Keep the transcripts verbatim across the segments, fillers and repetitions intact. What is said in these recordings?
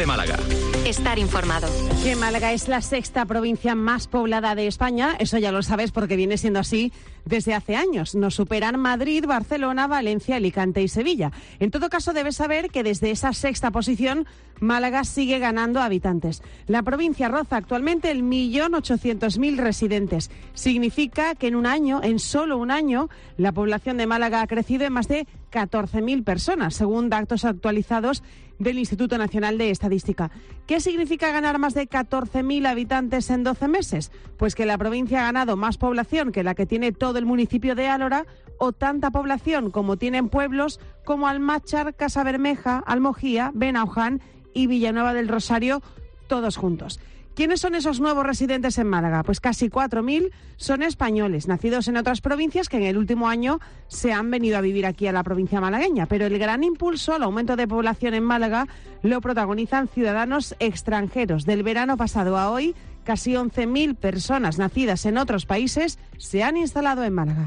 Málaga. Estar informado. Que Málaga es la sexta provincia más poblada de España, eso ya lo sabes porque viene siendo así desde hace años. Nos superan Madrid, Barcelona, Valencia, Alicante y Sevilla. En todo caso, debes saber que desde esa sexta posición, Málaga sigue ganando habitantes. La provincia roza actualmente el millón ochocientos mil residentes. Significa que en un año, en solo un año, la población de Málaga ha crecido en más de catorce mil personas, según datos actualizados del Instituto Nacional de Estadística. ¿Qué significa ganar más de catorce mil habitantes en doce meses? Pues que la provincia ha ganado más población que la que tiene todo el municipio de Álora, o tanta población como tienen pueblos como Almáchar, Casabermeja, Almojía, Benauján y Villanueva del Rosario, todos juntos. ¿Quiénes son esos nuevos residentes en Málaga? Pues casi cuatro mil son españoles, nacidos en otras provincias que en el último año se han venido a vivir aquí a la provincia malagueña. Pero el gran impulso al aumento de población en Málaga lo protagonizan ciudadanos extranjeros. Del verano pasado a hoy, casi once mil personas nacidas en otros países se han instalado en Málaga.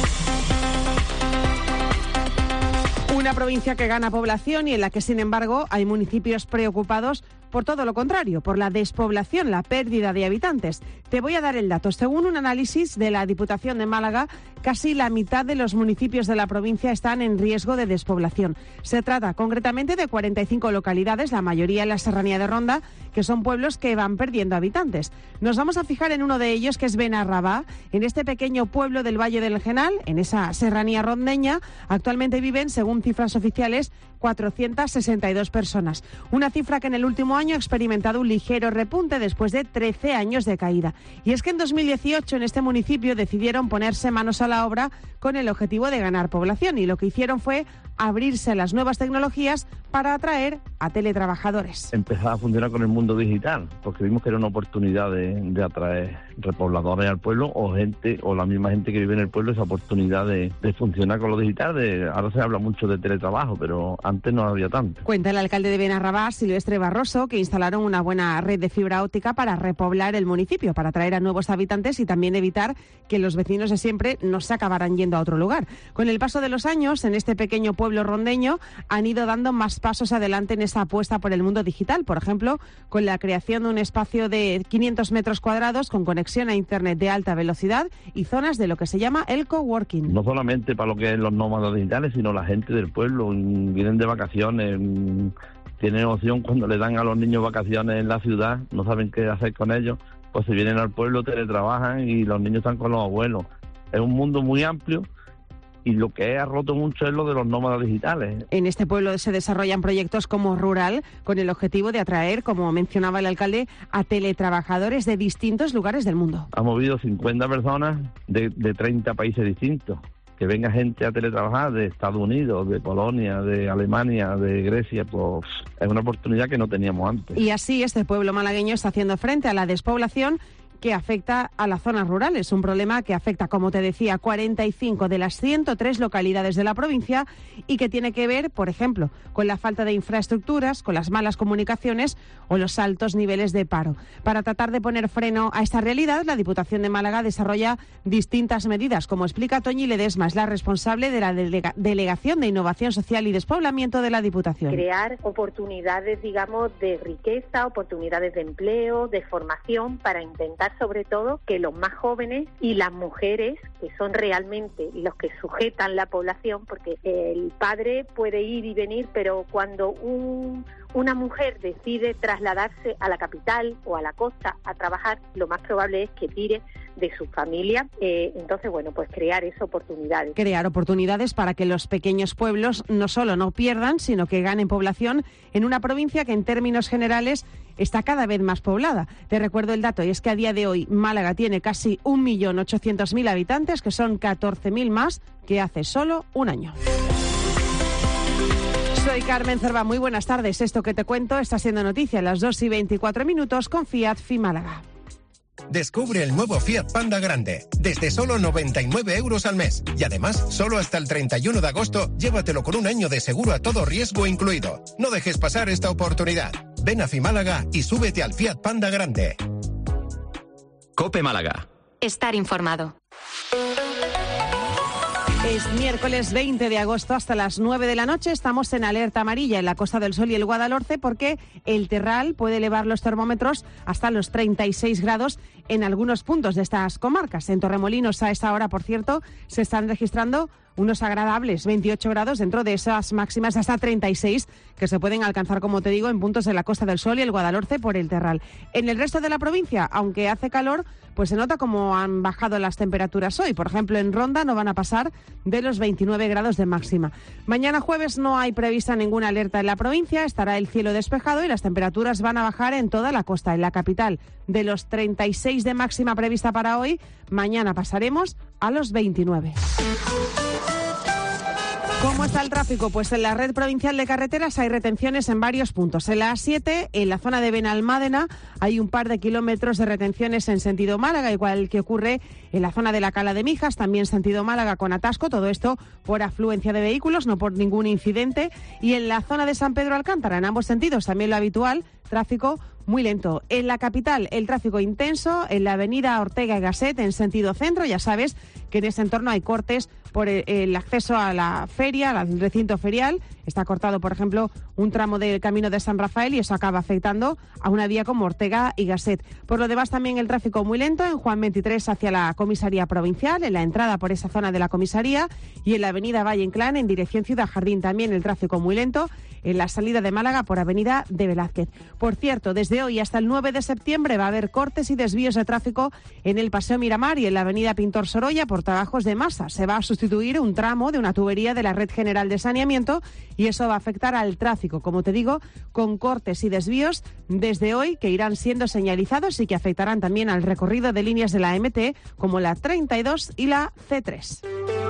Una provincia que gana población y en la que, sin embargo, hay municipios preocupados por todo lo contrario, por la despoblación, la pérdida de habitantes. Te voy a dar el dato. Según un análisis de la Diputación de Málaga, casi la mitad de los municipios de la provincia están en riesgo de despoblación. Se trata concretamente de cuarenta y cinco localidades, la mayoría en la Serranía de Ronda, que son pueblos que van perdiendo habitantes. Nos vamos a fijar en uno de ellos, que es Benarrabá. En este pequeño pueblo del Valle del Genal, en esa serranía rondeña, actualmente viven, según cifras oficiales, cuatrocientas sesenta y dos personas. Una cifra que en el último año ha experimentado un ligero repunte después de trece años de caída. Y es que en dos mil dieciocho en este municipio decidieron ponerse manos a la obra con el objetivo de ganar población, y lo que hicieron fue abrirse a las nuevas tecnologías para atraer a teletrabajadores. Empezar a funcionar con el mundo digital, porque vimos que era una oportunidad de, de atraer repobladores al pueblo, o gente, o la misma gente que vive en el pueblo, esa oportunidad de, de funcionar con lo digital. De, ahora se habla mucho de teletrabajo, pero antes no había tanto. Cuenta el alcalde de Benarrabá, Silvestre Barroso, que instalaron una buena red de fibra óptica para repoblar el municipio, para atraer a nuevos habitantes y también evitar que los vecinos de siempre no se acabaran yendo a otro lugar. Con el paso de los años, en este pequeño pueblo rondeño han ido dando más pasos adelante en esa apuesta por el mundo digital, por ejemplo, con la creación de un espacio de quinientos metros cuadrados con conexión a internet de alta velocidad y zonas de lo que se llama el coworking. No solamente para lo que es los nómadas digitales, sino la gente del pueblo, vienen de vacaciones, tienen opción cuando le dan a los niños vacaciones en la ciudad, no saben qué hacer con ellos, pues se vienen al pueblo, teletrabajan y los niños están con los abuelos. Es un mundo muy amplio. Y lo que ha roto mucho es lo de los nómadas digitales. En este pueblo se desarrollan proyectos como Rural, con el objetivo de atraer, como mencionaba el alcalde, a teletrabajadores de distintos lugares del mundo. Ha movido cincuenta personas de, de treinta países distintos. Que venga gente a teletrabajar de Estados Unidos, de Polonia, de Alemania, de Grecia, pues es una oportunidad que no teníamos antes. Y así este pueblo malagueño está haciendo frente a la despoblación que afecta a las zonas rurales, un problema que afecta, como te decía, a cuarenta y cinco de las ciento tres localidades de la provincia y que tiene que ver, por ejemplo, con la falta de infraestructuras, con las malas comunicaciones o los altos niveles de paro. Para tratar de poner freno a esta realidad, la Diputación de Málaga desarrolla distintas medidas, como explica Toñi Ledesma, es la responsable de la delega- Delegación de Innovación Social y Despoblamiento de la Diputación. Crear oportunidades, digamos, de riqueza, oportunidades de empleo, de formación, para intentar sobre todo que los más jóvenes y las mujeres, que son realmente los que sujetan la población, porque el padre puede ir y venir, pero cuando un, una mujer decide trasladarse a la capital o a la costa a trabajar, lo más probable es que tire de su familia. Eh, entonces, bueno, pues crear esas oportunidades. Crear oportunidades para que los pequeños pueblos no solo no pierdan, sino que ganen población en una provincia que en términos generales está cada vez más poblada. Te recuerdo el dato, y es que a día de hoy Málaga tiene casi un millón ochocientos mil habitantes, que son catorce mil más que hace solo un año. Soy Carmen Cerva, muy buenas tardes. Esto que te cuento está siendo noticia a las dos y veinticuatro minutos con Fiat Fi Málaga. Descubre el nuevo Fiat Panda Grande, desde solo noventa y nueve euros al mes. Y además, solo hasta el treinta y uno de agosto, llévatelo con un año de seguro a todo riesgo incluido. No dejes pasar esta oportunidad. Ven a Fimálaga y súbete al Fiat Panda Grande. COPE Málaga. Estar informado. Es miércoles veinte de agosto hasta las nueve de la noche. Estamos en alerta amarilla en la Costa del Sol y el Guadalhorce porque el Terral puede elevar los termómetros hasta los treinta y seis grados en algunos puntos de estas comarcas. En Torremolinos a esa hora, por cierto, se están registrando unos agradables veintiocho grados dentro de esas máximas hasta treinta y seis que se pueden alcanzar, como te digo, en puntos de la Costa del Sol y el Guadalhorce por el Terral. En el resto de la provincia, aunque hace calor, pues se nota como han bajado las temperaturas hoy. Por ejemplo, en Ronda no van a pasar de los veintinueve grados de máxima. Mañana jueves no hay prevista ninguna alerta en la provincia, estará el cielo despejado y las temperaturas van a bajar en toda la costa. En la capital, de los treinta y seis de máxima prevista para hoy, mañana pasaremos a los veintinueve. ¿Cómo está el tráfico? Pues en la red provincial de carreteras hay retenciones en varios puntos. En la A siete, en la zona de Benalmádena, hay un par de kilómetros de retenciones en sentido Málaga, igual que ocurre en la zona de la Cala de Mijas, también sentido Málaga con atasco, todo esto por afluencia de vehículos, no por ningún incidente. Y en la zona de San Pedro Alcántara, en ambos sentidos, también lo habitual, tráfico muy lento. En la capital, el tráfico intenso, en la avenida Ortega y Gasset, en sentido centro. Ya sabes que en ese entorno hay cortes por el acceso a la feria, al recinto ferial. Está cortado, por ejemplo, un tramo del camino de San Rafael y eso acaba afectando a una vía como Ortega y Gasset. Por lo demás, también el tráfico muy lento en Juan veintitrés hacia la comisaría provincial, en la entrada por esa zona de la comisaría y en la avenida Valle Inclán en dirección Ciudad Jardín también el tráfico muy lento en la salida de Málaga por avenida de Velázquez. Por cierto, desde hoy hasta el nueve de septiembre va a haber cortes y desvíos de tráfico en el Paseo Miramar y en la avenida Pintor Sorolla por trabajos de masa. Se va a sustituir un tramo de una tubería de la Red General de Saneamiento y eso va a afectar al tráfico, como te digo, con cortes y desvíos desde hoy que irán siendo señalizados y que afectarán también al recorrido de líneas de la M T como la treinta y dos y la C tres.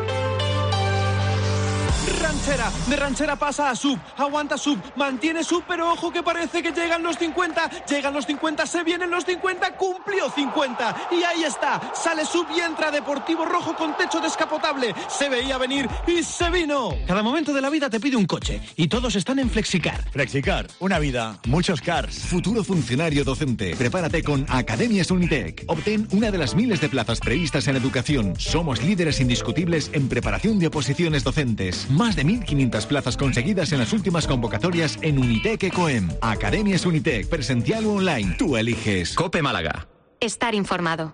Ranchera, de ranchera pasa a sub, aguanta sub, mantiene sub, pero ojo que parece que llegan los cincuenta, llegan los cincuenta, se vienen los cincuenta, cumplió cincuenta, y ahí está, sale sub y entra Deportivo Rojo con techo descapotable, se veía venir y se vino. Cada momento de la vida te pide un coche, y todos están en Flexicar. Flexicar, una vida, muchos cars. Futuro funcionario docente, prepárate con Academias Unitec. Obtén una de las miles de plazas previstas en educación. Somos líderes indiscutibles en preparación de oposiciones docentes. Más de mil quinientas plazas conseguidas en las últimas convocatorias en Unitec Ecoem. Academias Unitec, presencial o online. Tú eliges. COPE Málaga. Estar informado.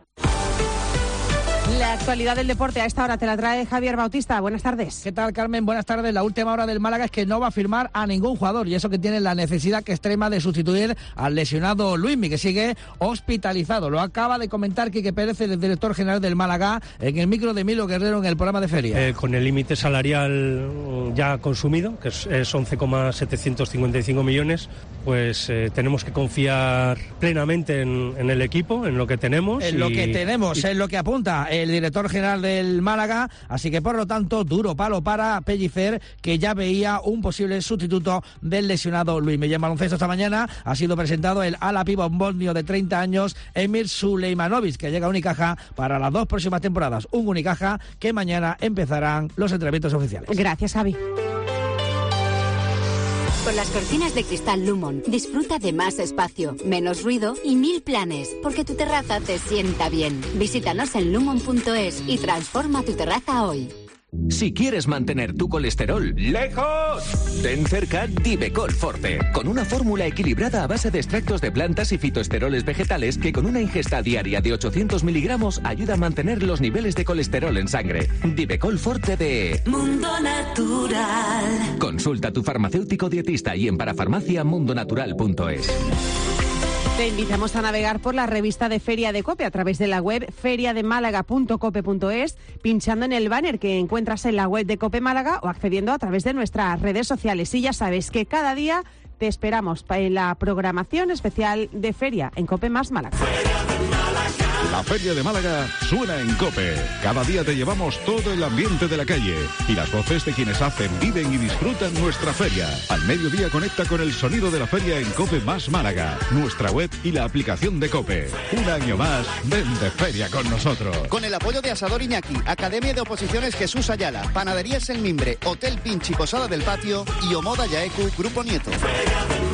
La actualidad del deporte a esta hora te la trae Javier Bautista. Buenas tardes. ¿Qué tal, Carmen? Buenas tardes. La última hora del Málaga es que no va a firmar a ningún jugador y eso que tiene la necesidad extrema de sustituir al lesionado Luismi, que sigue hospitalizado. Lo acaba de comentar Quique Pérez, el director general del Málaga, en el micro de Milo Guerrero en el programa de feria. Eh, con el límite salarial ya consumido, que es, es once coma setecientos cincuenta y cinco millones, pues eh, tenemos que confiar plenamente en, en el equipo, en lo que tenemos. En y, lo que tenemos, y... es lo que apunta el director general del Málaga, así que por lo tanto duro palo para Pellicer, que ya veía un posible sustituto del lesionado Luis. Me llama baloncesto esta mañana, ha sido presentado el ala pívot bosnio de treinta años, Emir Sulejmanovic, que llega a Unicaja para las dos próximas temporadas. Un Unicaja que mañana empezarán los entrenamientos oficiales. Gracias, Javi. Con las cortinas de cristal Lumon, disfruta de más espacio, menos ruido y mil planes, porque tu terraza te sienta bien. Visítanos en lumon punto es y transforma tu terraza hoy. Si quieres mantener tu colesterol lejos, ten cerca Divecol Forte, con una fórmula equilibrada a base de extractos de plantas y fitoesteroles vegetales que con una ingesta diaria de ochocientos miligramos ayuda a mantener los niveles de colesterol en sangre. Divecol Forte de Mundo Natural. Consulta a tu farmacéutico dietista y en parafarmacia mundonatural punto es. Te invitamos a navegar por la revista de Feria de COPE a través de la web feria de málaga punto cope punto es, pinchando en el banner que encuentras en la web de COPE Málaga o accediendo a través de nuestras redes sociales. Y ya sabes que cada día te esperamos en la programación especial de Feria en COPE más Málaga. La Feria de Málaga suena en COPE. Cada día te llevamos todo el ambiente de la calle y las voces de quienes hacen, viven y disfrutan nuestra feria. Al mediodía conecta con el sonido de la feria en COPE más Málaga, nuestra web y la aplicación de COPE. Un año más, ven de feria con nosotros. Con el apoyo de Asador Iñaki, Academia de Oposiciones Jesús Ayala, Panaderías El Mimbre, Hotel Pinchi Posada del Patio y Omoda Yaeku Grupo Nieto.